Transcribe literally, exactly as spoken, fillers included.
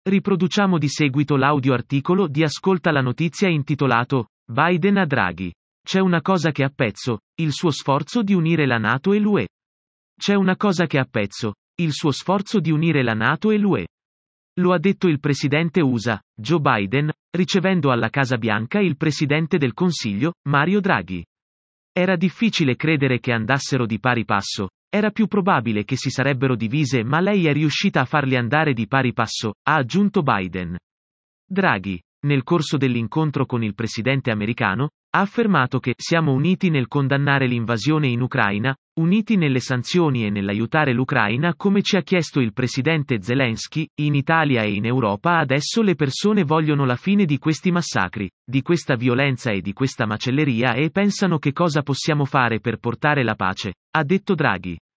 Riproduciamo di seguito l'audio articolo di Ascolta la notizia intitolato Biden a Draghi. C'è una cosa che apprezzo, il suo sforzo di unire la NATO e l'U E. C'è una cosa che apprezzo, il suo sforzo di unire la NATO e l'U E. Lo ha detto il presidente U S A, Joe Biden, ricevendo alla Casa Bianca il presidente del Consiglio, Mario Draghi. Era difficile credere che andassero di pari passo, era più probabile che si sarebbero divise, ma lei è riuscita a farli andare di pari passo, ha aggiunto Biden. Draghi, nel corso dell'incontro con il presidente americano, ha affermato che siamo uniti nel condannare l'invasione in Ucraina, uniti nelle sanzioni e nell'aiutare l'Ucraina come ci ha chiesto il presidente Zelensky, in Italia e in Europa adesso le persone vogliono la fine di questi massacri, di questa violenza e di questa macelleria e pensano che cosa possiamo fare per portare la pace, ha detto Draghi.